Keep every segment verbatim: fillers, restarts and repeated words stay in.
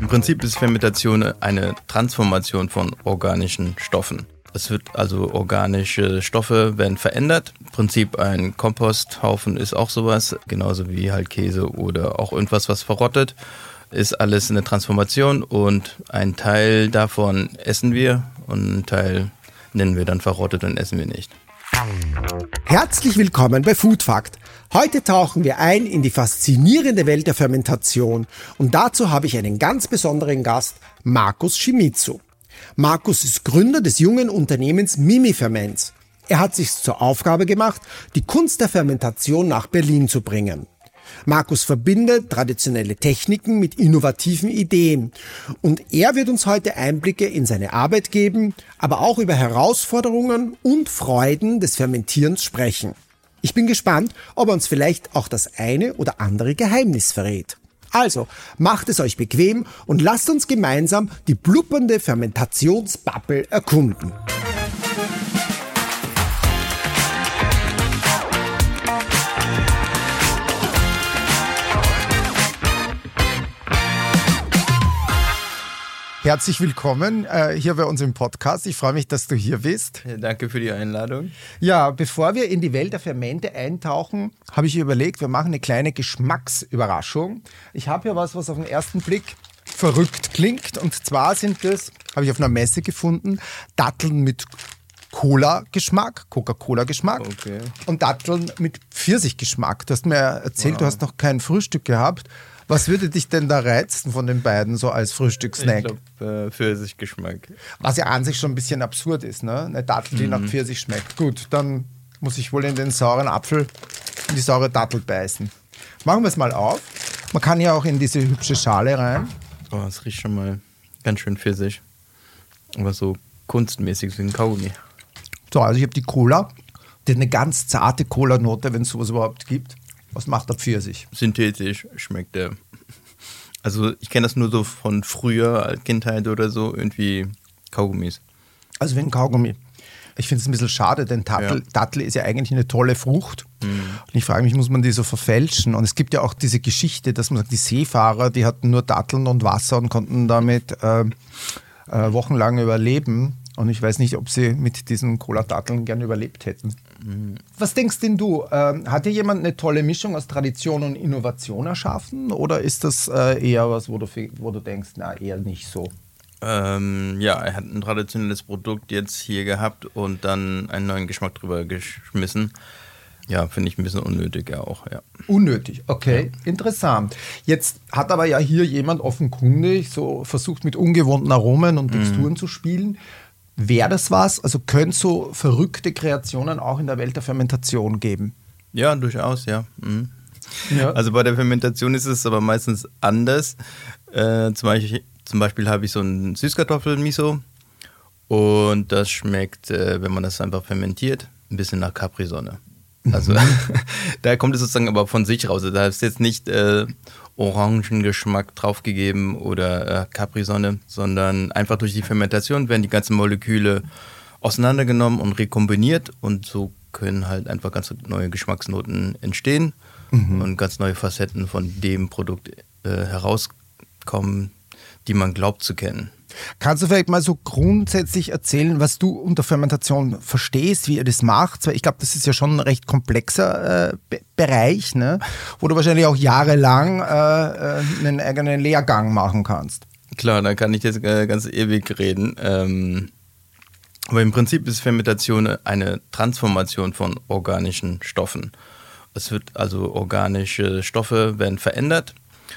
Im Prinzip ist Fermentation eine Transformation von organischen Stoffen. Es wird also organische Stoffe werden verändert. Im Prinzip ein Komposthaufen ist auch sowas, genauso wie halt Käse oder auch irgendwas, was verrottet. Ist alles eine Transformation und ein Teil davon essen wir und einen Teil nennen wir dann verrottet und essen wir nicht. Herzlich willkommen bei Food Fact. Heute tauchen wir ein in die faszinierende Welt der Fermentation und dazu habe ich einen ganz besonderen Gast, Markus Shimizu. Markus ist Gründer des jungen Unternehmens Mimi Ferments. Er hat sich zur Aufgabe gemacht, die Kunst der Fermentation nach Berlin zu bringen. Markus verbindet traditionelle Techniken mit innovativen Ideen und er wird uns heute Einblicke in seine Arbeit geben, aber auch über Herausforderungen und Freuden des Fermentierens sprechen. Ich bin gespannt, ob er uns vielleicht auch das eine oder andere Geheimnis verrät. Also, macht es euch bequem und lasst uns gemeinsam die blubbernde Fermentationsbubble erkunden. Herzlich willkommen äh, hier bei uns im Podcast. Ich freue mich, dass du hier bist. Ja, danke für die Einladung. Ja, bevor wir in die Welt der Fermente eintauchen, habe ich überlegt, wir machen eine kleine Geschmacksüberraschung. Ich habe hier was, was auf den ersten Blick verrückt klingt. Und zwar sind das, habe ich auf einer Messe gefunden, Datteln mit Cola-Geschmack, Coca-Cola-Geschmack okay. Und Datteln mit Pfirsichgeschmack. Du hast mir erzählt, wow. Du hast noch kein Frühstück gehabt. Was würde dich denn da reizen von den beiden so als Frühstückssnack? Ich glaube, äh, Pfirsichgeschmack. Was ja an sich schon ein bisschen absurd ist, ne? Eine Dattel, die mhm. nach Pfirsich schmeckt. Gut, dann muss ich wohl in den sauren Apfel, in die saure Dattel beißen. Machen wir es mal auf. Man kann ja auch in diese hübsche Schale rein. Oh, es riecht schon mal ganz schön Pfirsich. Aber so kunstmäßig wie ein Kaugummi. So, also ich habe die Cola. Die hat eine ganz zarte Cola-Note, wenn es sowas überhaupt gibt. Was macht der Pfirsich? Synthetisch schmeckt der. Also ich kenne das nur so von früher, als Kindheit oder so, irgendwie Kaugummis. Also wie ein Kaugummi. Ich finde es ein bisschen schade, denn Dattel, ja. Dattel ist ja eigentlich eine tolle Frucht. Mhm. Und ich frage mich, muss man die so verfälschen? Und es gibt ja auch diese Geschichte, dass man sagt, die Seefahrer, die hatten nur Datteln und Wasser und konnten damit äh, äh, wochenlang überleben. Und ich weiß nicht, ob sie mit diesen Cola-Datteln gern überlebt hätten. Mhm. Was denkst denn du? Ähm, hat dir jemand eine tolle Mischung aus Tradition und Innovation erschaffen? Oder ist das äh, eher was, wo du, wo du denkst, na, eher nicht so? Ähm, ja, er hat ein traditionelles Produkt jetzt hier gehabt und dann einen neuen Geschmack drüber geschmissen. Ja, finde ich ein bisschen unnötig ja auch, ja. Unnötig, okay, ja. Interessant. Jetzt hat aber ja hier jemand offenkundig so versucht, mit ungewohnten Aromen und Texturen mhm. zu spielen. Wäre das was? Also könnte es so verrückte Kreationen auch in der Welt der Fermentation geben? Ja, durchaus, ja. Mhm. ja. Also bei der Fermentation ist es aber meistens anders. Äh, zum Beispiel, zum Beispiel habe ich so ein Süßkartoffel-Miso und das schmeckt, äh, wenn man das einfach fermentiert, ein bisschen nach Capri-Sonne. Also da kommt es sozusagen aber von sich raus. Da ist jetzt nicht äh, Orangengeschmack draufgegeben oder äh, Capri-Sonne, sondern einfach durch die Fermentation werden die ganzen Moleküle auseinandergenommen und rekombiniert und so können halt einfach ganz neue Geschmacksnoten entstehen mhm. und ganz neue Facetten von dem Produkt äh, herauskommen, die man glaubt zu kennen. Kannst du vielleicht mal so grundsätzlich erzählen, was du unter Fermentation verstehst, wie ihr das macht? Weil ich glaube, das ist ja schon ein recht komplexer äh, Be- Bereich, ne? Wo du wahrscheinlich auch jahrelang äh, äh, einen eigenen Lehrgang machen kannst. Klar, da kann ich jetzt äh, ganz ewig reden. Ähm, aber im Prinzip ist Fermentation eine Transformation von organischen Stoffen. Es wird also organische Stoffe werden verändert.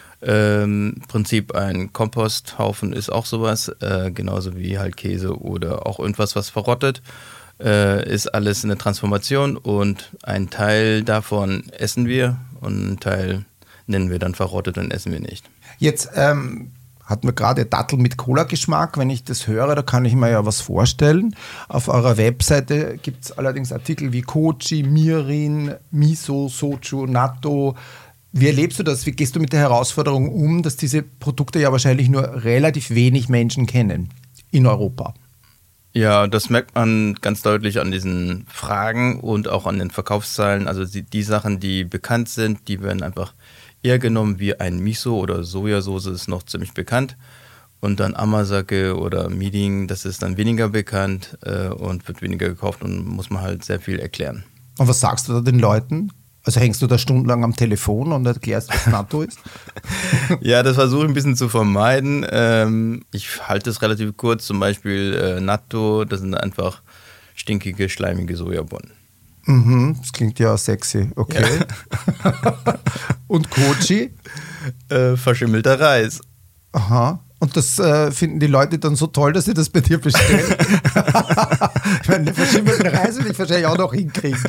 Ähm, Im Prinzip ein Komposthaufen ist auch sowas, äh, genauso wie halt Käse oder auch irgendwas, was verrottet, äh, ist alles eine Transformation und ein Teil davon essen wir und einen Teil nennen wir dann verrottet und essen wir nicht. Jetzt ähm, hatten wir gerade Dattel mit Cola-Geschmack. Wenn ich das höre, da kann ich mir ja was vorstellen. Auf eurer Webseite gibt es allerdings Artikel wie Koji, Mirin, Miso, Soju, Natto. Wie erlebst du das? Wie gehst du mit der Herausforderung um, dass diese Produkte ja wahrscheinlich nur relativ wenig Menschen kennen in Europa? Ja, das merkt man ganz deutlich an diesen Fragen und auch an den Verkaufszahlen. Also die, die Sachen, die bekannt sind, die werden einfach eher genommen wie ein Miso oder Sojasauce, ist noch ziemlich bekannt. Und dann Amazake oder Mirin, das ist dann weniger bekannt äh, und wird weniger gekauft und muss man halt sehr viel erklären. Und was sagst du da den Leuten? Also hängst du da stundenlang am Telefon und erklärst, was Natto ist? Ja, das versuche ich ein bisschen zu vermeiden. Ähm, ich halte es relativ kurz, zum Beispiel äh, Natto, das sind einfach stinkige, schleimige Sojabohnen. Mhm, das klingt ja sexy, okay. Ja. Und Kochi? Äh, verschimmelter Reis. Aha. Und das äh, finden die Leute dann so toll, dass sie das bei dir bestellen? Ich meine, den verschimmelten Reis will ich wahrscheinlich auch noch hinkriegen.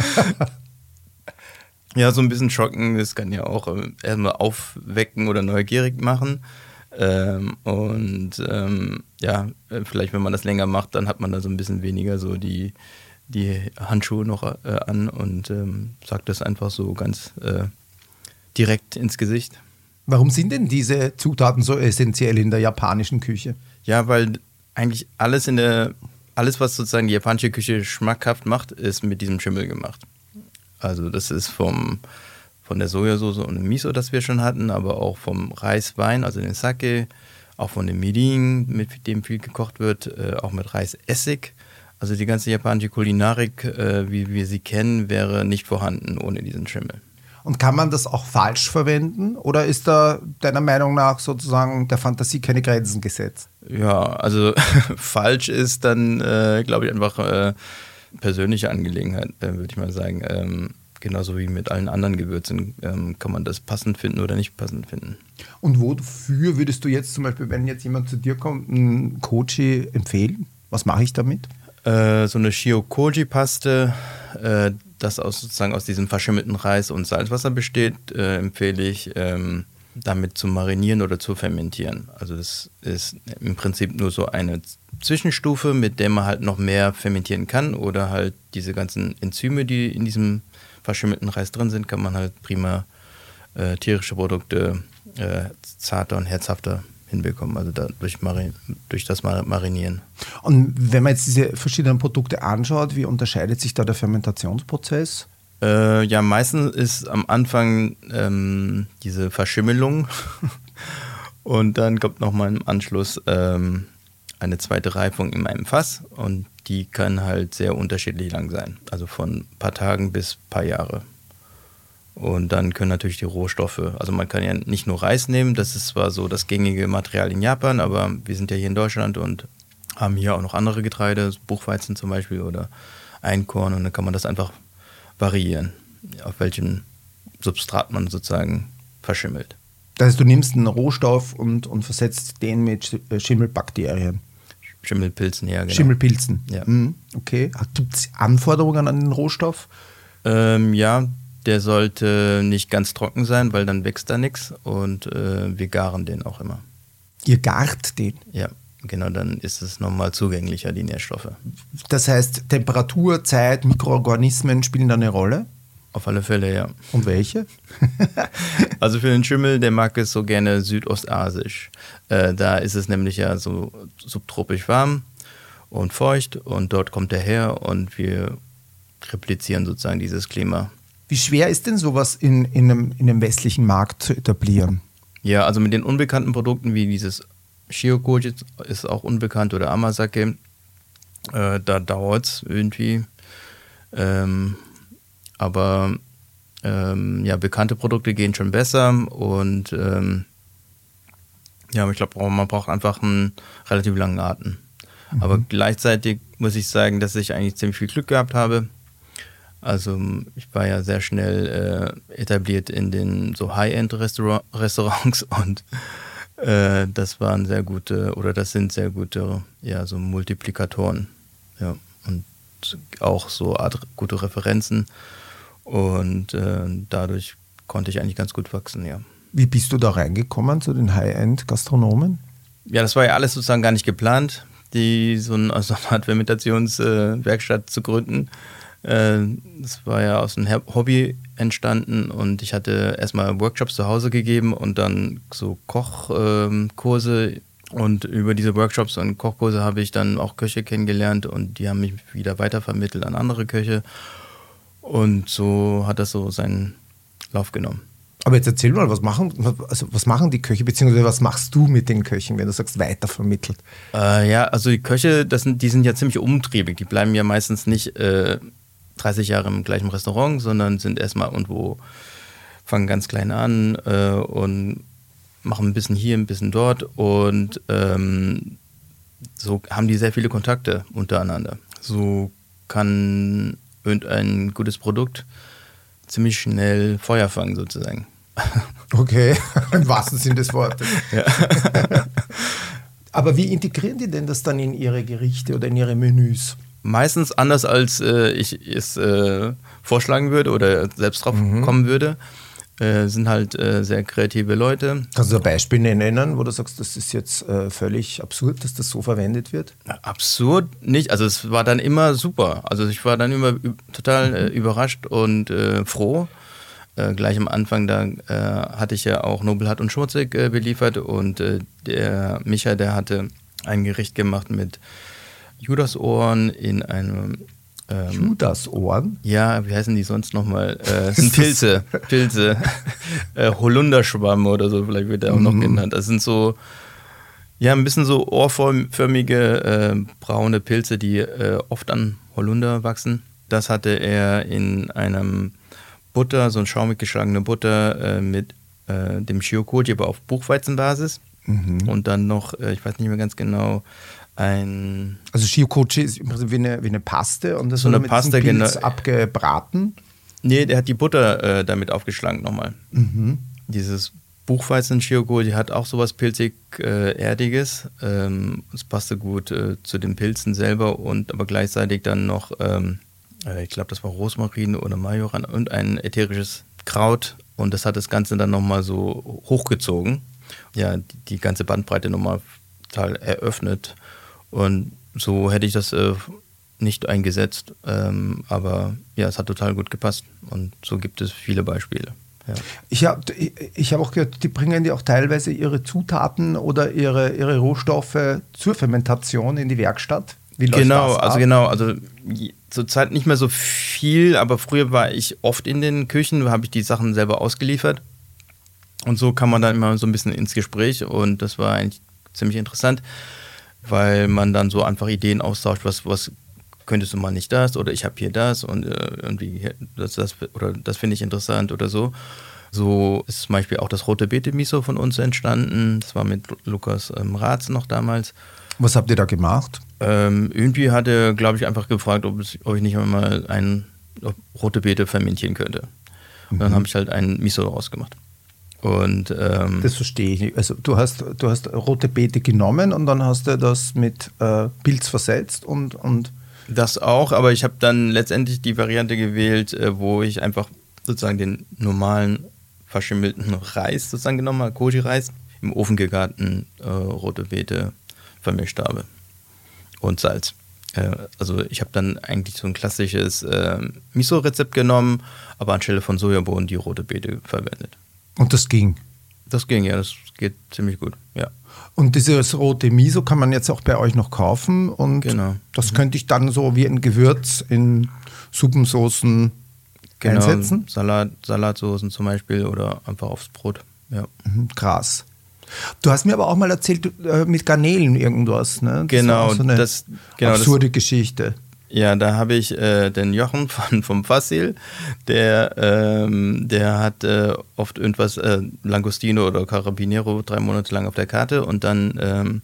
Ja, so ein bisschen schocken, das kann ja auch äh, erstmal aufwecken oder neugierig machen. Ähm, und ähm, ja, vielleicht wenn man das länger macht, dann hat man da so ein bisschen weniger so die, die Handschuhe noch äh, an und ähm, sagt das einfach so ganz äh, direkt ins Gesicht. Warum sind denn diese Zutaten so essentiell in der japanischen Küche? Ja, weil eigentlich alles in der, alles was sozusagen die japanische Küche schmackhaft macht, ist mit diesem Schimmel gemacht. Also das ist vom, von der Sojasauce und dem Miso, das wir schon hatten, aber auch vom Reiswein, also den Sake, auch von dem Mirin, mit dem viel gekocht wird, äh, auch mit Reisessig. Also die ganze japanische Kulinarik, äh, wie wir sie kennen, wäre nicht vorhanden ohne diesen Schimmel. Und kann man das auch falsch verwenden oder ist da deiner Meinung nach sozusagen der Fantasie keine Grenzen gesetzt? Ja, also falsch ist dann, äh, glaube ich, einfach äh, persönliche Angelegenheit, äh, würde ich mal sagen. Ähm, genauso wie mit allen anderen Gewürzen ähm, kann man das passend finden oder nicht passend finden. Und wofür würdest du jetzt zum Beispiel, wenn jetzt jemand zu dir kommt, einen Kochi empfehlen? Was mache ich damit? Äh, so eine Shio-Koji-Paste, äh, das aus, sozusagen aus diesem verschimmelten Reis und Salzwasser besteht, äh, empfehle ich, ähm, damit zu marinieren oder zu fermentieren. Also das ist im Prinzip nur so eine Zwischenstufe, mit der man halt noch mehr fermentieren kann oder halt diese ganzen Enzyme, die in diesem verschimmelten Reis drin sind, kann man halt prima äh, tierische Produkte äh, zarter und herzhafter hinbekommen, also da durch, Mari- durch das Marinieren. Und wenn man jetzt diese verschiedenen Produkte anschaut, wie unterscheidet sich da der Fermentationsprozess? Äh, ja, meistens ist am Anfang ähm, diese Verschimmelung und dann kommt nochmal im Anschluss ähm, eine zweite Reifung in einem Fass und die kann halt sehr unterschiedlich lang sein, also von ein paar Tagen bis ein paar Jahre. Und dann können natürlich die Rohstoffe, also man kann ja nicht nur Reis nehmen, das ist zwar so das gängige Material in Japan, aber wir sind ja hier in Deutschland und haben hier auch noch andere Getreide, Buchweizen zum Beispiel oder Einkorn und dann kann man das einfach variieren, auf welchem Substrat man sozusagen verschimmelt. Das heißt, du nimmst einen Rohstoff und, und versetzt den mit Schimmelbakterien. Schimmelpilzen, ja, genau. Schimmelpilzen, ja. Mhm, okay. Gibt es Anforderungen an den Rohstoff? Ähm, ja, der sollte nicht ganz trocken sein, weil dann wächst da nichts und äh, wir garen den auch immer. Ihr gart den? Ja, genau, dann ist es nochmal zugänglicher, die Nährstoffe. Das heißt, Temperatur, Zeit, Mikroorganismen spielen da eine Rolle? Auf alle Fälle, ja. Und welche? Also für den Schimmel, der mag es so gerne südostasisch. Äh, da ist es nämlich ja so subtropisch warm und feucht und dort kommt er her und wir replizieren sozusagen dieses Klima. Wie schwer ist denn sowas in, in, einem, in einem westlichen Markt zu etablieren? Ja, also mit den unbekannten Produkten wie dieses Shio-Koji ist auch unbekannt oder Amazake, äh, da dauert es irgendwie. Ähm, aber ähm, ja, bekannte Produkte gehen schon besser und ähm, ja, ich glaube, man braucht einfach einen relativ langen Atem. Mhm. Aber gleichzeitig muss ich sagen, dass ich eigentlich ziemlich viel Glück gehabt habe. Also ich war ja sehr schnell äh, etabliert in den so High-End-Restaurants und äh, das waren sehr gute, oder das sind sehr gute, ja, so Multiplikatoren. Ja, und auch so Art gute Referenzen und äh, dadurch konnte ich eigentlich ganz gut wachsen, ja. Wie bist du da reingekommen zu den High-End-Gastronomen? Ja, das war ja alles sozusagen gar nicht geplant, die so eine, so eine Art Fermentationswerkstatt äh, zu gründen. Das war ja aus einem Hobby entstanden und ich hatte erstmal Workshops zu Hause gegeben und dann so Kochkurse und über diese Workshops und Kochkurse habe ich dann auch Köche kennengelernt und die haben mich wieder weitervermittelt an andere Köche und so hat das so seinen Lauf genommen. Aber jetzt erzähl mal, was machen, also was machen die Köche, beziehungsweise was machst du mit den Köchen, wenn du sagst, weitervermittelt? Äh, ja, also die Köche, das sind, die sind ja ziemlich umtriebig. Die bleiben ja meistens nicht äh, dreißig Jahre im gleichen Restaurant, sondern sind erstmal irgendwo, fangen ganz klein an äh, und machen ein bisschen hier, ein bisschen dort. Und ähm, so haben die sehr viele Kontakte untereinander. So kann irgendein gutes Produkt ziemlich schnell Feuer fangen, sozusagen. Okay, im wahrsten Sinn des Wortes. Ja. Aber wie integrieren die denn das dann in ihre Gerichte oder in ihre Menüs? Meistens anders, als äh, ich es äh, vorschlagen würde oder selbst drauf mhm. kommen würde. Äh, sind halt äh, sehr kreative Leute. Kannst du ein Beispiel nennen, wo du sagst, das ist jetzt äh, völlig absurd, dass das so verwendet wird? Na, absurd nicht. Also es war dann immer super. Also ich war dann immer ü- total mhm. äh, überrascht und äh, froh. Äh, gleich am Anfang, da äh, hatte ich ja auch Nobelhart und Schmutzig äh, beliefert und äh, der Micha, der hatte ein Gericht gemacht mit Judasohren in einem ähm, Judasohren? Ja, wie heißen die sonst nochmal? Äh, sind Pilze. Pilze. äh, Holunderschwamm oder so, vielleicht wird der auch noch mm. genannt. Das sind so, ja, ein bisschen so ohrförmige äh, braune Pilze, die äh, oft an Holunder wachsen. Das hatte er in einem Butter, so ein schaumig geschlagene Butter äh, mit äh, dem Shiokoji, aber auf Buchweizenbasis. Mhm. Und dann noch, äh, ich weiß nicht mehr ganz genau, ein... Also Shiokoji ist im Prinzip wie eine, wie eine Paste und das so eine mit Paste, Pilz genau. abgebraten? Nee, der hat die Butter äh, damit aufgeschlagen nochmal. Mhm. Dieses Buchweizen-Shiokoji hat auch sowas pilzig-erdiges. Äh, ähm, es passte gut äh, zu den Pilzen selber und aber gleichzeitig dann noch, ähm, äh, ich glaube, das war Rosmarin oder Majoran und ein ätherisches Kraut und das hat das Ganze dann nochmal so hochgezogen. Ja, die, die ganze Bandbreite nochmal total eröffnet. Und so hätte ich das äh, nicht eingesetzt. Ähm, aber ja, es hat total gut gepasst. Und so gibt es viele Beispiele. Ja. Ich habe ich, ich hab auch gehört, die bringen ja auch teilweise ihre Zutaten oder ihre, ihre Rohstoffe zur Fermentation in die Werkstatt. Wie läuft genau, das ab? also genau, also zurzeit nicht mehr so viel, aber früher war ich oft in den Küchen, habe ich die Sachen selber ausgeliefert. Und so kam man dann immer so ein bisschen ins Gespräch und das war eigentlich ziemlich interessant, weil man dann so einfach Ideen austauscht, was, was könntest du mal nicht das oder ich habe hier das und äh, irgendwie das, das oder das finde ich interessant oder so. So ist zum Beispiel auch das rote Beete-Miso von uns entstanden. Das war mit Lukas ähm, Ratz noch damals. Was habt ihr da gemacht? Ähm, irgendwie hat er, glaube ich, einfach gefragt, ob, es, ob ich nicht mal ein ob rote Beete fermentieren könnte. Und mhm. dann habe ich halt ein Miso daraus gemacht. Und, ähm, das verstehe ich nicht. Also du hast, du hast rote Beete genommen und dann hast du das mit äh, Pilz versetzt und, und das auch, aber ich habe dann letztendlich die Variante gewählt, äh, wo ich einfach sozusagen den normalen verschimmelten Reis sozusagen genommen habe, Koji-Reis, im Ofen gegarten äh, rote Beete vermischt habe und Salz. Äh, also ich habe dann eigentlich so ein klassisches äh, Miso-Rezept genommen, aber anstelle von Sojabohnen die rote Beete verwendet. Und das ging? Das ging, ja, das geht ziemlich gut, ja. Und dieses rote Miso kann man jetzt auch bei euch noch kaufen und genau. das mhm. könnte ich dann so wie ein Gewürz in Suppensoßen genau. einsetzen? Salat, Salatsoßen zum Beispiel oder einfach aufs Brot, ja. Mhm, krass. Du hast mir aber auch mal erzählt, äh, mit Garnelen irgendwas, ne? Das genau. ist so eine das, genau, absurde das, Geschichte. Ja, da habe ich äh, den Jochen von, vom Fassil, der, ähm, der hat äh, oft irgendwas, äh, Langostino oder Carabinero, drei Monate lang auf der Karte und dann ähm,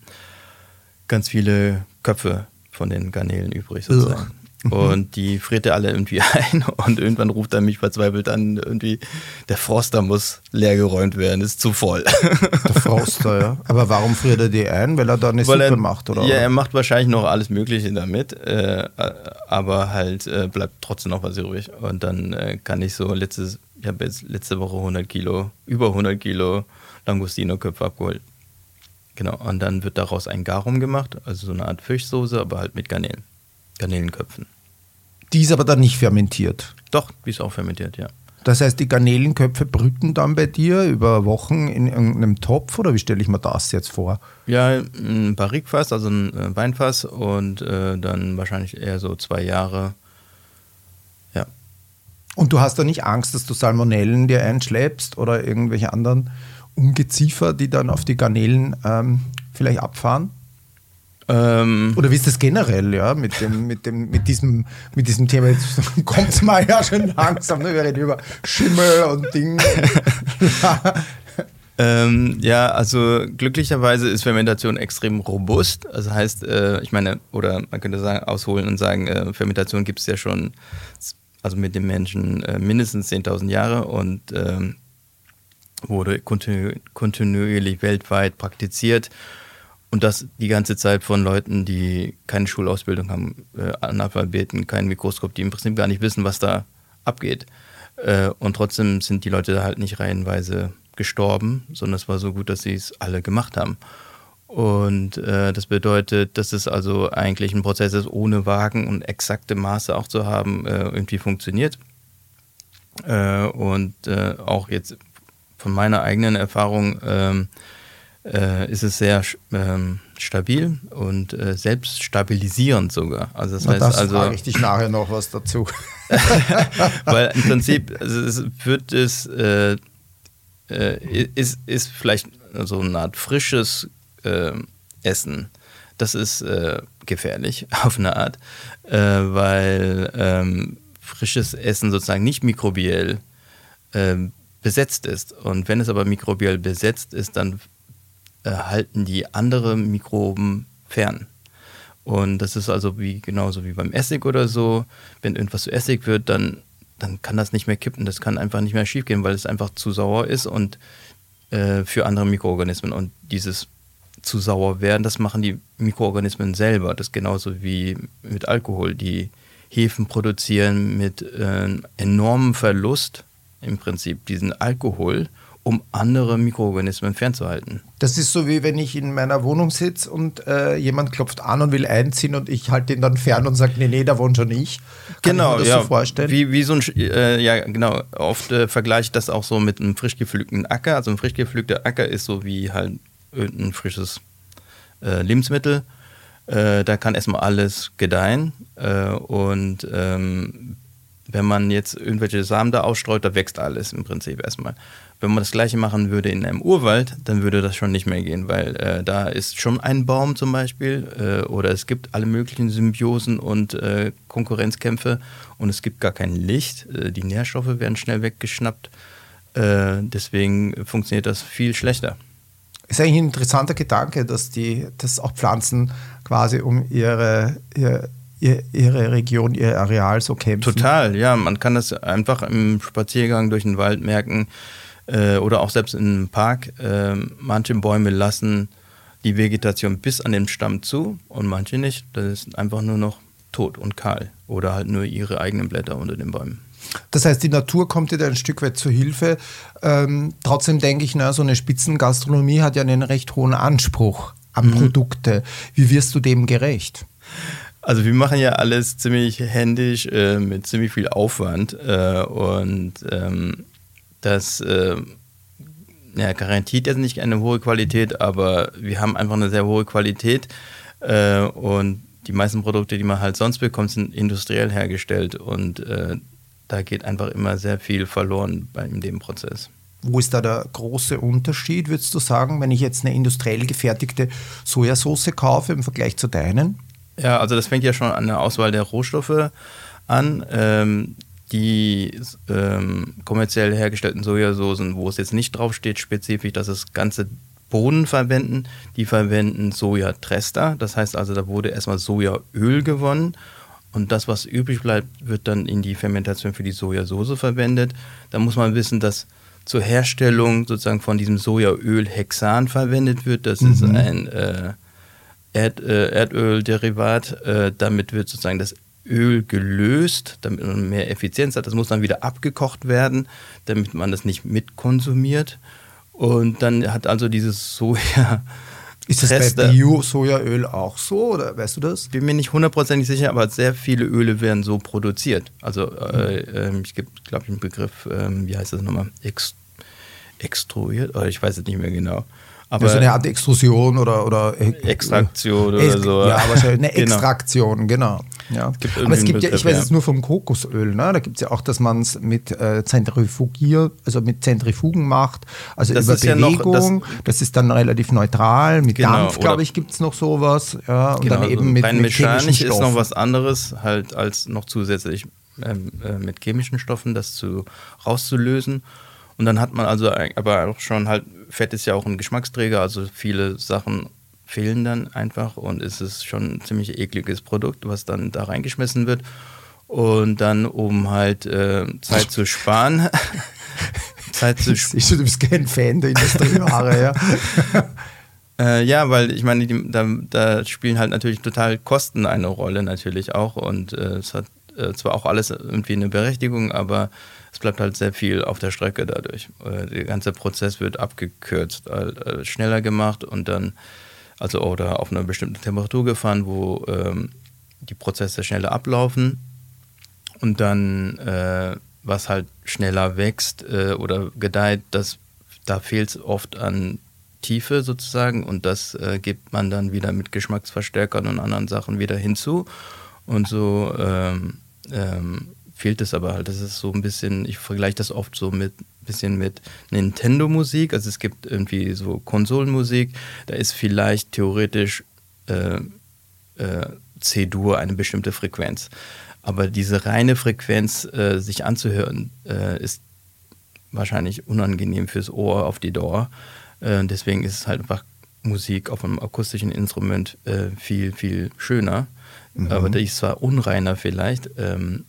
ganz viele Köpfe von den Garnelen übrig sozusagen. Mhm. Und die friert er alle irgendwie ein und irgendwann ruft er mich verzweifelt an, irgendwie, der Froster muss leergeräumt werden, ist zu voll. Der Froster, ja. Aber warum friert er die ein? Weil er da eine Weil Suppe er, macht, oder? Ja, er macht wahrscheinlich noch alles Mögliche damit, äh, aber halt äh, bleibt trotzdem noch was übrig. Und dann äh, kann ich so letztes, ich habe jetzt letzte Woche hundert Kilo, über hundert Kilo Langostino-Köpfe abgeholt. Genau, und dann wird daraus ein Garum gemacht, also so eine Art Fischsoße, aber halt mit Garnelen. Garnelenköpfen. Die ist aber dann nicht fermentiert? Doch, die ist auch fermentiert, ja. Das heißt, die Garnelenköpfe brüten dann bei dir über Wochen in irgendeinem Topf oder wie stelle ich mir das jetzt vor? Ja, ein Barrikfass, also ein Weinfass und äh, dann wahrscheinlich eher so zwei Jahre. Ja. Und du hast da nicht Angst, dass du Salmonellen dir einschleppst oder irgendwelche anderen Ungeziefer, die dann auf die Garnelen ähm, vielleicht abfahren? Ähm, Oder wie ist das generell, ja, mit dem, mit dem, mit diesem, mit diesem Thema? Jetzt kommt es mal ja schon langsam, ne? Wir reden über Schimmel und Dinge. ähm, ja, also glücklicherweise ist Fermentation extrem robust. Also heißt, äh, ich meine, oder man könnte sagen, ausholen und sagen, äh, Fermentation gibt es ja schon, also mit den Menschen äh, mindestens zehntausend Jahre und ähm, wurde kontinu- kontinuierlich weltweit praktiziert. Und das die ganze Zeit von Leuten, die keine Schulausbildung haben, äh, Analphabeten, kein Mikroskop, die im Prinzip gar nicht wissen, was da abgeht. Äh, und trotzdem sind die Leute da halt nicht reihenweise gestorben, sondern es war so gut, dass sie es alle gemacht haben. Und äh, das bedeutet, dass es also eigentlich ein Prozess ist, ohne Wagen und exakte Maße auch zu haben, äh, irgendwie funktioniert. Äh, und äh, auch jetzt von meiner eigenen Erfahrung ähm, äh, ist es sehr ähm, stabil und äh, selbst stabilisierend sogar. Also das Na, heißt das also, frage ich dich nachher noch was dazu. weil im Prinzip also es wird es äh, äh, ist, ist vielleicht so eine Art frisches äh, Essen. Das ist äh, gefährlich auf eine Art, äh, weil ähm, frisches Essen sozusagen nicht mikrobiell äh, besetzt ist. Und wenn es aber mikrobiell besetzt ist, dann äh, halten die andere Mikroben fern. Und das ist also wie genauso wie beim Essig oder so. Wenn irgendwas zu Essig wird, dann, dann kann das nicht mehr kippen. Das kann einfach nicht mehr schief gehen, weil es einfach zu sauer ist und äh, für andere Mikroorganismen. Und dieses zu sauer werden, das machen die Mikroorganismen selber. Das ist genauso wie mit Alkohol. Die Hefen produzieren mit äh, enormem Verlust im Prinzip diesen Alkohol, um andere Mikroorganismen fernzuhalten. Das ist so, wie wenn ich in meiner Wohnung sitze und äh, jemand klopft an und will einziehen und ich halte ihn dann fern und sage, nee, nee, da wohnt schon ich. Kann genau, ich mir das ja, so vorstellen? Wie, wie so ein, äh, ja, genau. Oft äh, vergleiche ich das auch so mit einem frisch gepflückten Acker. Also ein frisch gepflückter Acker ist so wie halt irgendein frisches äh, Lebensmittel. Äh, da kann erstmal alles gedeihen äh, und ähm, wenn man jetzt irgendwelche Samen da ausstreut, da wächst alles im Prinzip erstmal. Wenn man das Gleiche machen würde in einem Urwald, dann würde das schon nicht mehr gehen, weil äh, da ist schon ein Baum zum Beispiel äh, oder es gibt alle möglichen Symbiosen und äh, Konkurrenzkämpfe und es gibt gar kein Licht. Äh, die Nährstoffe werden schnell weggeschnappt. Äh, deswegen funktioniert das viel schlechter. Ist eigentlich ein interessanter Gedanke, dass, die, dass auch Pflanzen quasi um ihre, ihre ihre Region, ihr Areal so kämpfen. Total, ja. Man kann das einfach im Spaziergang durch den Wald merken äh, oder auch selbst in einem Park. Äh, manche Bäume lassen die Vegetation bis an den Stamm zu und manche nicht. Das ist einfach nur noch tot und kahl oder halt nur ihre eigenen Blätter unter den Bäumen. Das heißt, die Natur kommt dir da ein Stück weit zur Hilfe. Ähm, trotzdem denke ich, na, so eine Spitzengastronomie hat ja einen recht hohen Anspruch an mhm. Produkte. Wie wirst du dem gerecht? Also wir machen ja alles ziemlich händisch, äh, mit ziemlich viel Aufwand äh, und ähm, das äh, ja, garantiert jetzt nicht eine hohe Qualität, aber wir haben einfach eine sehr hohe Qualität äh, und die meisten Produkte, die man halt sonst bekommt, sind industriell hergestellt und äh, da geht einfach immer sehr viel verloren bei dem Prozess. Wo ist da der große Unterschied, würdest du sagen, wenn ich jetzt eine industriell gefertigte Sojasauce kaufe im Vergleich zu deinen? Ja, also das fängt ja schon an der Auswahl der Rohstoffe an. Ähm, die ähm, kommerziell hergestellten Sojasoßen, wo es jetzt nicht draufsteht, spezifisch, dass es ganze Bohnen verwenden, die verwenden Sojatrester. Das heißt also, da wurde erstmal Sojaöl gewonnen und das, was übrig bleibt, wird dann in die Fermentation für die Sojasauce verwendet. Da muss man wissen, dass zur Herstellung sozusagen von diesem Sojaöl Hexan verwendet wird. Das mhm. ist ein äh, Erd, äh, Erdölderivat, äh, damit wird sozusagen das Öl gelöst, damit man mehr Effizienz hat. Das muss dann wieder abgekocht werden, damit man das nicht mitkonsumiert. Und dann hat also dieses Soja... Ist das bei Bio-Sojaöl auch so, oder weißt du das? Bin mir nicht hundertprozentig sicher, aber sehr viele Öle werden so produziert. Also äh, äh, es gibt, glaube ich, einen Begriff, äh, wie heißt das nochmal? Ex- extruiert? Oder ich weiß es nicht mehr genau. Aber ja, so eine Art Extrusion oder, oder Extraktion oder Ex- so. Ja, wahrscheinlich eine Extraktion, genau. Ja. Es gibt aber es gibt ja, ich weiß jetzt nur vom Kokosöl, ne? Da gibt es ja auch, dass man es mit äh, Zentrifugier, also mit Zentrifugen macht, also das über Bewegung, ja noch, das, das ist dann relativ neutral, mit genau, Dampf, glaube ich, gibt es noch sowas. Ja, und genau, dann eben also mit, rein mit chemischen Stoffen. Ist noch was anderes, halt als noch zusätzlich ähm, äh, mit chemischen Stoffen das zu, rauszulösen. Und dann hat man also aber auch schon halt, Fett ist ja auch ein Geschmacksträger, also viele Sachen fehlen dann einfach und es ist schon ein ziemlich ekliges Produkt, was dann da reingeschmissen wird. Und dann, um halt äh, Zeit zu sparen, Zeit zu sparen. Du bist kein Fan der Industrieware, ja. äh, ja, weil ich meine, die, da, da spielen halt natürlich total Kosten eine Rolle natürlich auch und äh, es hat äh, zwar auch alles irgendwie eine Berechtigung, aber es bleibt halt sehr viel auf der Strecke dadurch. Äh, der ganze Prozess wird abgekürzt, äh, schneller gemacht und dann also oder auf eine bestimmte Temperatur gefahren, wo ähm, die Prozesse schneller ablaufen und dann, äh, was halt schneller wächst äh, oder gedeiht, das, da fehlt es oft an Tiefe sozusagen und das äh, gibt man dann wieder mit Geschmacksverstärkern und anderen Sachen wieder hinzu und so ähm, ähm, fehlt es aber halt. Das ist so ein bisschen, ich vergleiche das oft so mit bisschen mit Nintendo-Musik, also es gibt irgendwie so Konsolenmusik, da ist vielleicht theoretisch äh, äh, C-Dur eine bestimmte Frequenz, aber diese reine Frequenz äh, sich anzuhören, äh, ist wahrscheinlich unangenehm fürs Ohr auf die Dauer, äh, deswegen ist es halt einfach Musik auf einem akustischen Instrument äh, viel, viel schöner, mhm. aber die ist zwar unreiner vielleicht, ähm,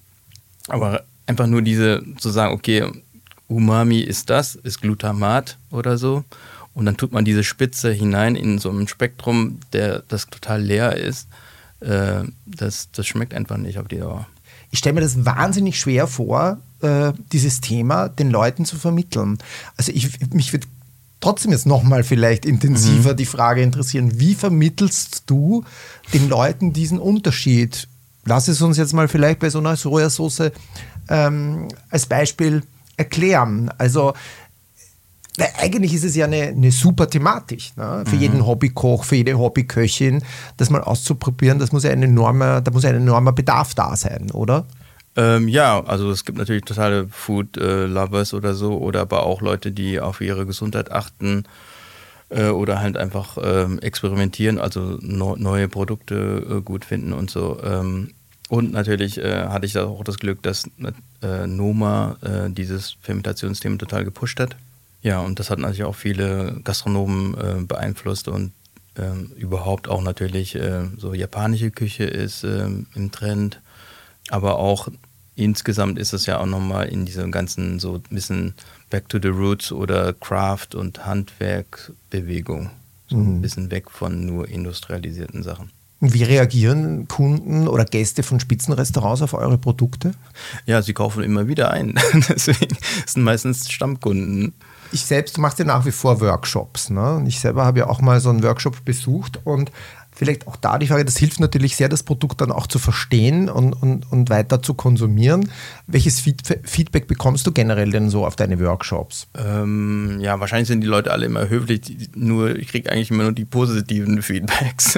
aber einfach nur diese, zu sagen, okay, Umami ist das, ist Glutamat oder so. Und dann tut man diese Spitze hinein in so ein Spektrum, der das total leer ist. Äh, das, das schmeckt einfach nicht auf die Dauer. Ich stelle mir das wahnsinnig schwer vor, äh, dieses Thema den Leuten zu vermitteln. Also ich, mich würde trotzdem jetzt nochmal vielleicht intensiver mhm. die Frage interessieren, wie vermittelst du den Leuten diesen Unterschied? Lass es uns jetzt mal vielleicht bei so einer Sojasauce ähm, als Beispiel erklären. Also weil eigentlich ist es ja eine, eine super Thematik, ne? Für mhm. jeden Hobbykoch, für jede Hobbyköchin, das mal auszuprobieren, das muss ja ein enormer, da muss ja ein enormer Bedarf da sein, oder? Ähm, ja, also es gibt natürlich totale Food-Lovers äh, oder so, oder aber auch Leute, die auf ihre Gesundheit achten äh, oder halt einfach ähm, experimentieren, also no, neue Produkte äh, gut finden und so. Ähm, Und natürlich äh, hatte ich da auch das Glück, dass äh, Noma äh, dieses Fermentationsthema total gepusht hat. Ja, und das hat natürlich auch viele Gastronomen äh, beeinflusst und äh, überhaupt auch natürlich äh, so japanische Küche ist äh, im Trend. Aber auch insgesamt ist es ja auch nochmal in diesem ganzen so ein bisschen Back to the Roots oder Craft- und Handwerkbewegung. So mhm. ein bisschen weg von nur industrialisierten Sachen. Wie reagieren Kunden oder Gäste von Spitzenrestaurants auf eure Produkte? Ja, sie kaufen immer wieder ein. Deswegen sind meistens Stammkunden. Ich selbst mache ja nach wie vor Workshops. Ne? Und ich selber habe ja auch mal so einen Workshop besucht und vielleicht auch da die Frage, das hilft natürlich sehr, das Produkt dann auch zu verstehen und, und, und weiter zu konsumieren. Welches Feedback bekommst du generell denn so auf deine Workshops? Ähm, ja, wahrscheinlich sind die Leute alle immer höflich, nur ich kriege eigentlich immer nur die positiven Feedbacks.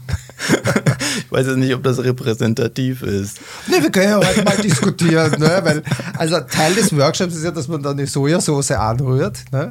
Ich weiß jetzt nicht, ob das repräsentativ ist. Ne, wir können ja heute mal diskutieren, ne? Weil, also Teil des Workshops ist ja, dass man da eine Sojasauce anrührt. Ne?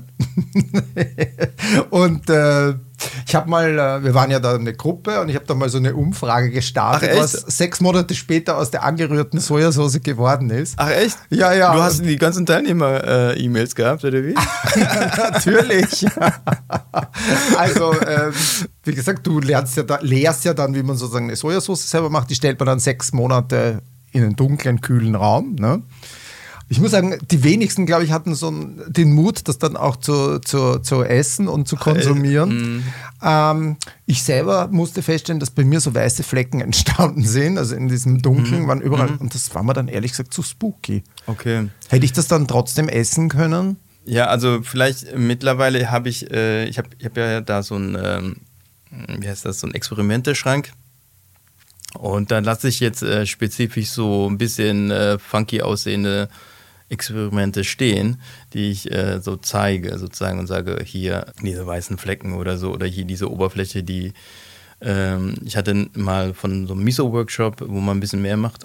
Und äh, ich habe mal, wir waren ja da eine Gruppe und ich habe da mal so eine Umfrage gestartet, Ach, was sechs Monate später aus der angerührten Sojasauce geworden ist. Ach echt? Ja, ja. Du hast die ganzen Teilnehmer-E-Mails äh, gehabt, oder wie? Ja, natürlich. Also, ähm, wie gesagt, du lernst ja da, lehrst ja dann, wie man sozusagen eine Sojasauce selber macht. Die stellt man dann sechs Monate in einen dunklen, kühlen Raum, ne? Ich muss sagen, die wenigsten, glaube ich, hatten so den Mut, das dann auch zu, zu, zu essen und zu konsumieren. Mm. Ähm, ich selber musste feststellen, dass bei mir so weiße Flecken entstanden sind, also in diesem Dunkeln mm. waren überall, mm. und das war mir dann ehrlich gesagt zu spooky. Okay. Hätte ich das dann trotzdem essen können? Ja, also vielleicht mittlerweile habe ich, äh, ich habe ich hab ja da so ein, ähm, wie heißt das, so ein Experimenteschrank. Und dann lasse ich jetzt äh, spezifisch so ein bisschen äh, funky aussehende Experimente stehen, die ich äh, so zeige sozusagen und sage, hier diese weißen Flecken oder so oder hier diese Oberfläche, die Ähm, ich hatte mal von so einem Miso-Workshop, wo man ein bisschen mehr macht.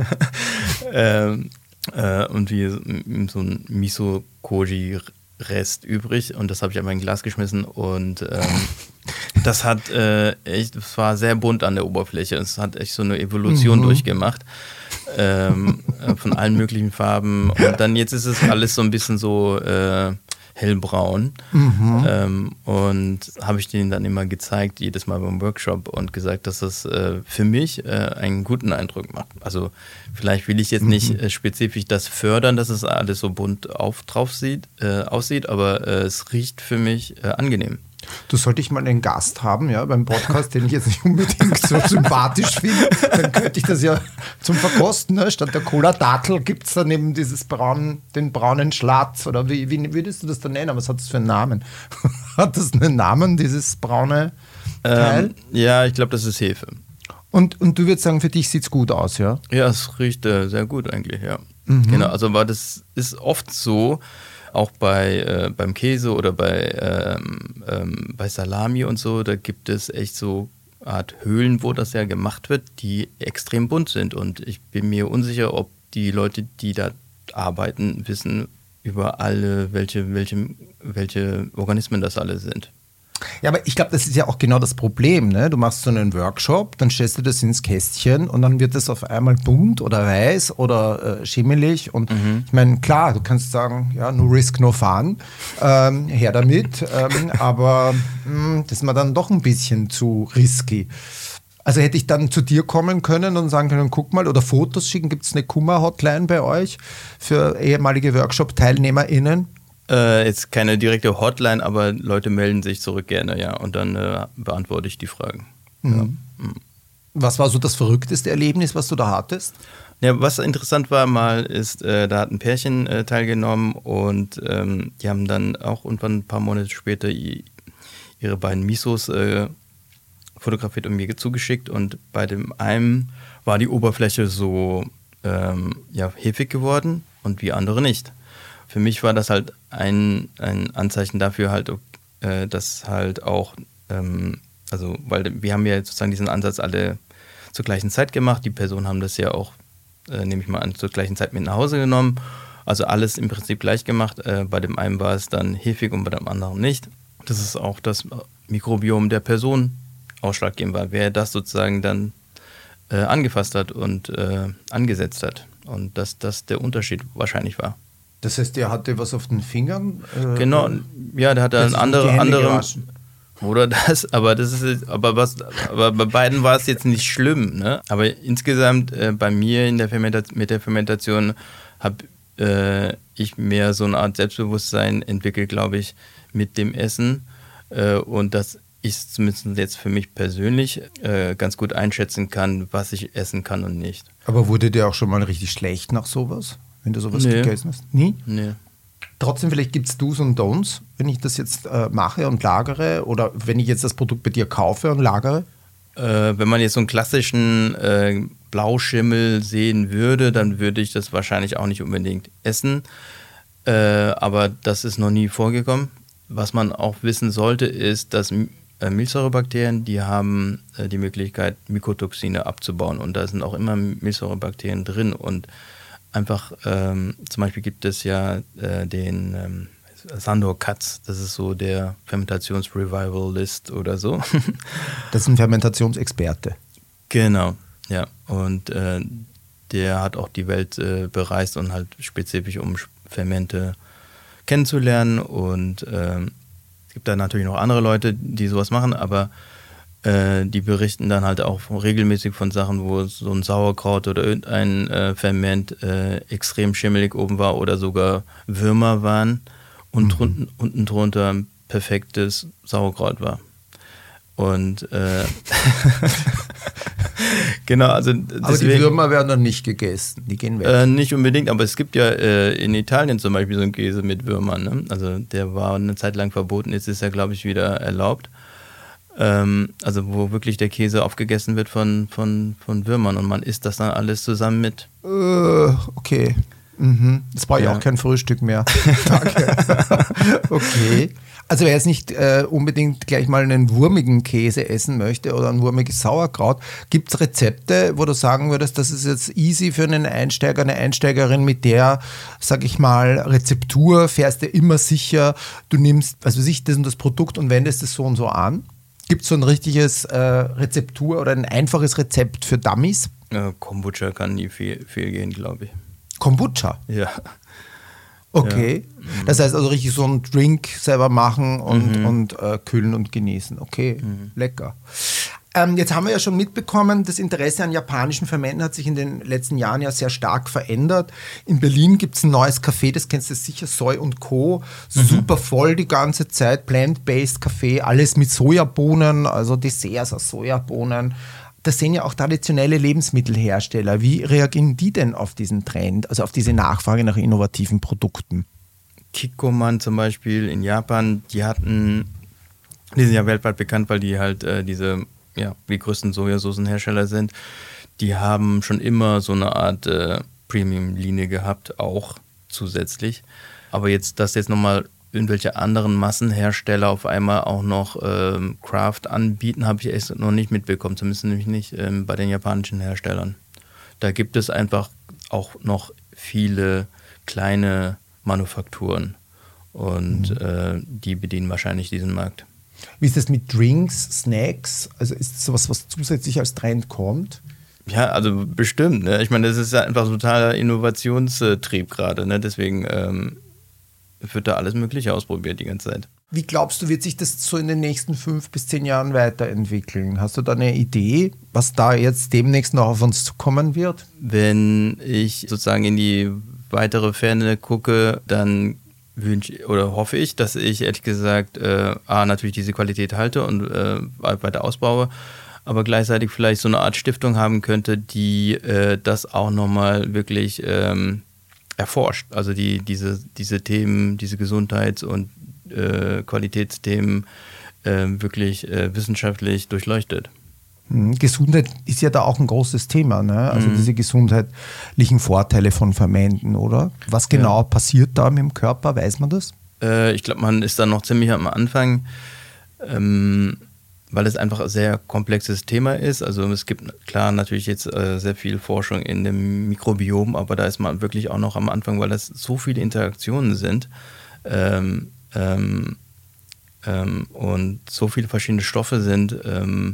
ähm, äh, und wie so ein Miso-Koji-Rest übrig. Und das habe ich einfach in ein Glas geschmissen. Und ähm, das hat äh, echt, es war sehr bunt an der Oberfläche. Es hat echt so eine Evolution mhm. durchgemacht. Ähm, von allen möglichen Farben. Und dann jetzt ist es alles so ein bisschen so äh, hellbraun. Mhm. Ähm, und habe ich denen dann immer gezeigt, jedes Mal beim Workshop und gesagt, dass das äh, für mich äh, einen guten Eindruck macht. Also vielleicht will ich jetzt mhm. nicht äh, spezifisch das fördern, dass es alles so bunt auf, drauf sieht, äh, aussieht, aber äh, es riecht für mich äh, angenehm. Du solltest mal einen Gast haben, ja, beim Podcast, den ich jetzt nicht unbedingt so sympathisch finde. Dann könnte ich das ja zum Verkosten, ne? Statt der Cola-Datel gibt es dann eben dieses braun, den braunen Schlatz. Oder wie, wie würdest du das dann nennen? Was hat das für einen Namen? Hat das einen Namen, dieses braune Teil? Ähm, ja, ich glaube, das ist Hefe. Und, und du würdest sagen, für dich sieht es gut aus, ja? Ja, es riecht äh, sehr gut eigentlich, ja. Mhm. Genau, also weil das ist oft so, auch bei äh, beim Käse oder bei, ähm, ähm, bei Salami und so, da gibt es echt so Art Höhlen, wo das ja gemacht wird, die extrem bunt sind. Und ich bin mir unsicher, ob die Leute, die da arbeiten, wissen über alle, welche, welche, welche Organismen das alle sind. Ja, aber ich glaube, das ist ja auch genau das Problem, ne? Du machst so einen Workshop, dann stellst du das ins Kästchen und dann wird das auf einmal bunt oder weiß oder äh, schimmelig und mhm. ich meine, klar, du kannst sagen, ja, no risk, no fun, ähm, her damit, ähm, aber mh, das ist mir dann doch ein bisschen zu risky. Also hätte ich dann zu dir kommen können und sagen können, guck mal, oder Fotos schicken, gibt es eine Kummer-Hotline bei euch für ehemalige Workshop-TeilnehmerInnen? Äh, jetzt keine direkte Hotline, aber Leute melden sich zurück gerne, ja. Und dann äh, beantworte ich die Fragen. Mhm. Ja. Mhm. Was war so das verrückteste Erlebnis, was du da hattest? Ja, was interessant war mal, ist, äh, da hat ein Pärchen äh, teilgenommen und ähm, die haben dann auch irgendwann ein paar Monate später i- ihre beiden Misos äh, fotografiert und mir zugeschickt. Und bei dem einen war die Oberfläche so ähm, ja, heftig geworden und wie andere nicht. Für mich war das halt ein, ein Anzeichen dafür halt, äh, dass halt auch, ähm, also, weil wir haben ja sozusagen diesen Ansatz alle zur gleichen Zeit gemacht. Die Personen haben das ja auch, äh, nehme ich mal an, zur gleichen Zeit mit nach Hause genommen. Also alles im Prinzip gleich gemacht. Äh, bei dem einen war es dann heftig und bei dem anderen nicht. Das ist auch das Mikrobiom der Person ausschlaggebend war, wer das sozusagen dann äh, angefasst hat und äh, angesetzt hat. Und dass das der Unterschied wahrscheinlich war. Das heißt, der hatte was auf den Fingern? Äh, genau, ja, der hatte einen andere, andere oder das, aber das ist, aber was, aber bei beiden war es jetzt nicht schlimm, ne? Aber insgesamt äh, bei mir in der Fermentation, mit der Fermentation habe äh, ich mehr so eine Art Selbstbewusstsein entwickelt, glaube ich, mit dem Essen äh, und dass ich zumindest jetzt für mich persönlich äh, ganz gut einschätzen kann, was ich essen kann und nicht. Aber wurde dir auch schon mal richtig schlecht nach sowas? Wenn du sowas nee. gegessen hast? Nie? Nee. Trotzdem, vielleicht gibt es Do's und Don'ts, wenn ich das jetzt äh, mache und lagere oder wenn ich jetzt das Produkt bei dir kaufe und lagere? Äh, wenn man jetzt so einen klassischen äh, Blauschimmel sehen würde, dann würde ich das wahrscheinlich auch nicht unbedingt essen. Äh, aber das ist noch nie vorgekommen. Was man auch wissen sollte, ist, dass äh, Milchsäurebakterien, die haben äh, die Möglichkeit, Mykotoxine abzubauen. Und da sind auch immer Milchsäurebakterien drin. Und einfach, ähm, zum Beispiel gibt es ja äh, den ähm, Sandor Katz, das ist so der Fermentations-Revivalist oder so. Das ist ein Fermentationsexperte. Genau, ja. Und äh, der hat auch die Welt äh, bereist und halt spezifisch um Fermente kennenzulernen. Und äh, es gibt da natürlich noch andere Leute, die sowas machen, aber äh, die berichten dann halt auch regelmäßig von Sachen, wo so ein Sauerkraut oder irgendein äh, Ferment äh, extrem schimmelig oben war oder sogar Würmer waren und mhm. drunten, unten drunter ein perfektes Sauerkraut war. Und äh, genau, also deswegen, aber die Würmer werden dann nicht gegessen, die gehen weg. Äh, nicht unbedingt, aber es gibt ja äh, in Italien zum Beispiel so einen Käse mit Würmern. Ne? Also der war eine Zeit lang verboten, jetzt ist er, glaube ich, wieder erlaubt. Ähm, also wo wirklich der Käse aufgegessen wird von, von, von Würmern und man isst das dann alles zusammen mit. Äh, okay. Mhm. Das brauche ich ja auch kein Frühstück mehr. Danke. Okay. Also wer jetzt nicht äh, unbedingt gleich mal einen wurmigen Käse essen möchte oder ein wurmiges Sauerkraut, gibt es Rezepte, wo du sagen würdest, das ist jetzt easy für einen Einsteiger, eine Einsteigerin mit der, sag ich mal, Rezeptur, fährst du immer sicher, du nimmst, also sich das und das Produkt und wendest es so und so an? Gibt es so ein richtiges äh, Rezeptur oder ein einfaches Rezept für Dummies? Äh, Kombucha kann nie viel, viel gehen, glaube ich. Kombucha? Ja. Okay, ja. Das heißt also richtig so einen Drink selber machen und, mhm. und äh, kühlen und genießen. Okay, mhm. lecker. Ähm, jetzt haben wir ja schon mitbekommen, das Interesse an japanischen Fermenten hat sich in den letzten Jahren ja sehr stark verändert. In Berlin gibt es ein neues Café, das kennst du sicher, Soy und Co. Mhm. Super voll die ganze Zeit, plant-based Café, alles mit Sojabohnen, also Desserts aus Sojabohnen. Das sehen ja auch traditionelle Lebensmittelhersteller. Wie reagieren die denn auf diesen Trend, also auf diese Nachfrage nach innovativen Produkten? Kikkoman zum Beispiel in Japan, die hatten, die sind ja weltweit bekannt, weil die halt äh, diese, ja, die größten Sojasoßenhersteller sind. Die haben schon immer so eine Art äh, Premium-Linie gehabt, auch zusätzlich. Aber jetzt, dass jetzt nochmal irgendwelche anderen Massenhersteller auf einmal auch noch ähm, Craft anbieten, habe ich echt noch nicht mitbekommen, zumindest nämlich nicht ähm, bei den japanischen Herstellern. Da gibt es einfach auch noch viele kleine Manufakturen und mhm. äh, die bedienen wahrscheinlich diesen Markt. Wie ist das mit Drinks, Snacks? Also ist das sowas, was zusätzlich als Trend kommt? Ja, also bestimmt. Ne? Ich meine, das ist ja einfach ein totaler Innovationstrieb gerade. Ne? Deswegen ähm, wird da alles Mögliche ausprobiert die ganze Zeit. Wie glaubst du, wird sich das so in den nächsten fünf bis zehn Jahren weiterentwickeln? Hast du da eine Idee, was da jetzt demnächst noch auf uns zukommen wird? Wenn ich sozusagen in die weitere Ferne gucke, dann wünsche oder hoffe ich, dass ich ehrlich gesagt äh, A, natürlich diese Qualität halte und äh, weiter ausbaue, aber gleichzeitig vielleicht so eine Art Stiftung haben könnte, die äh, das auch nochmal wirklich ähm, erforscht. Also die diese, diese Themen, diese Gesundheits- und äh, Qualitätsthemen äh, wirklich äh, wissenschaftlich durchleuchtet. Gesundheit ist ja da auch ein großes Thema, ne? Also mhm. diese gesundheitlichen Vorteile von Fermenten, oder? Was genau ja. passiert da mit dem Körper, weiß man das? Äh, ich glaube, man ist da noch ziemlich am Anfang, ähm, weil es einfach ein sehr komplexes Thema ist. Also es gibt klar natürlich jetzt äh, sehr viel Forschung in dem Mikrobiom, aber da ist man wirklich auch noch am Anfang, weil das so viele Interaktionen sind ähm, ähm, ähm, und so viele verschiedene Stoffe sind, ähm,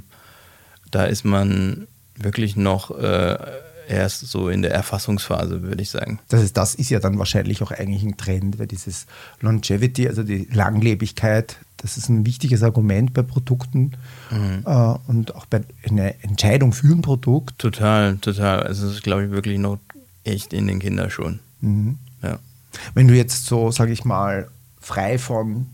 da ist man wirklich noch äh, erst so in der Erfassungsphase, würde ich sagen. Das ist, das ist ja dann wahrscheinlich auch eigentlich ein Trend, weil dieses Longevity, also die Langlebigkeit, das ist ein wichtiges Argument bei Produkten mhm. äh, und auch bei einer Entscheidung für ein Produkt. Total, total. Also das ist, glaube ich, wirklich noch echt in den Kinderschuhen. Mhm. Ja. Wenn du jetzt so, sage ich mal, frei von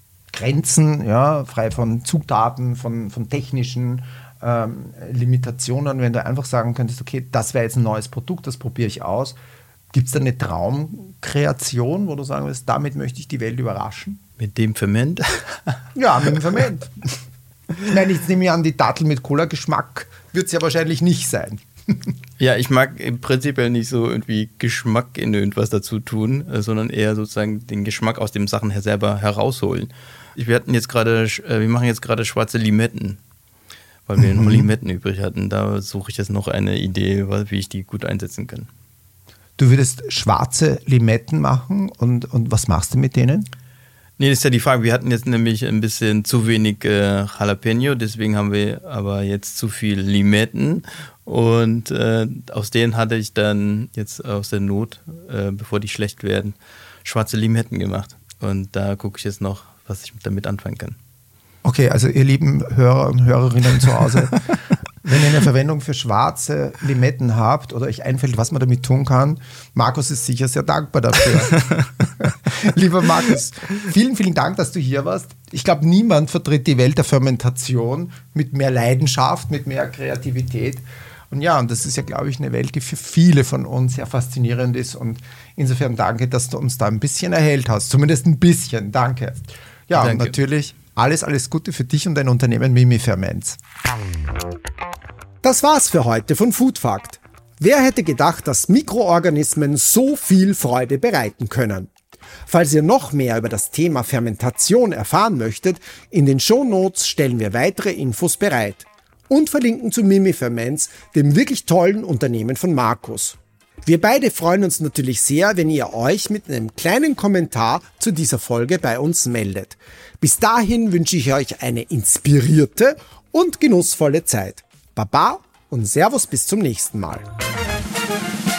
Grenzen, ja, frei von Zutaten, von, von technischen Ähm, Limitationen, wenn du einfach sagen könntest, okay, das wäre jetzt ein neues Produkt, das probiere ich aus. Gibt es da eine Traumkreation, wo du sagen willst, damit möchte ich die Welt überraschen? Mit dem Ferment? Ja, mit dem Ferment. Ich meine, ich nehme an, die Dattel mit Cola-Geschmack wird es ja wahrscheinlich nicht sein. Ja, ich mag im Prinzip nicht so irgendwie Geschmack in irgendwas dazu tun, sondern eher sozusagen den Geschmack aus den Sachen selber herausholen. Wir hatten jetzt gerade, wir machen jetzt gerade schwarze Limetten, weil wir noch Limetten übrig hatten. Da suche ich jetzt noch eine Idee, wie ich die gut einsetzen kann. Du würdest schwarze Limetten machen und, und was machst du mit denen? Nee, das ist ja die Frage. Wir hatten jetzt nämlich ein bisschen zu wenig äh, Jalapeno, deswegen haben wir aber jetzt zu viel Limetten und äh, aus denen hatte ich dann jetzt aus der Not, äh, bevor die schlecht werden, schwarze Limetten gemacht. Und da gucke ich jetzt noch, was ich damit anfangen kann. Okay, also ihr lieben Hörer und Hörerinnen zu Hause, wenn ihr eine Verwendung für schwarze Limetten habt oder euch einfällt, was man damit tun kann, Markus ist sicher sehr dankbar dafür. Lieber Markus, vielen, vielen Dank, dass du hier warst. Ich glaube, niemand vertritt die Welt der Fermentation mit mehr Leidenschaft, mit mehr Kreativität. Und ja, und das ist ja, glaube ich, eine Welt, die für viele von uns sehr faszinierend ist. Und insofern danke, dass du uns da ein bisschen erhellt hast. Zumindest ein bisschen. Danke. Ja, danke. Und natürlich alles, alles Gute für dich und dein Unternehmen Mimi Ferments. Das war's für heute von Food Fact. Wer hätte gedacht, dass Mikroorganismen so viel Freude bereiten können? Falls ihr noch mehr über das Thema Fermentation erfahren möchtet, in den Shownotes stellen wir weitere Infos bereit und verlinken zu Mimiferments, dem wirklich tollen Unternehmen von Markus. Wir beide freuen uns natürlich sehr, wenn ihr euch mit einem kleinen Kommentar zu dieser Folge bei uns meldet. Bis dahin wünsche ich euch eine inspirierte und genussvolle Zeit. Baba und Servus bis zum nächsten Mal.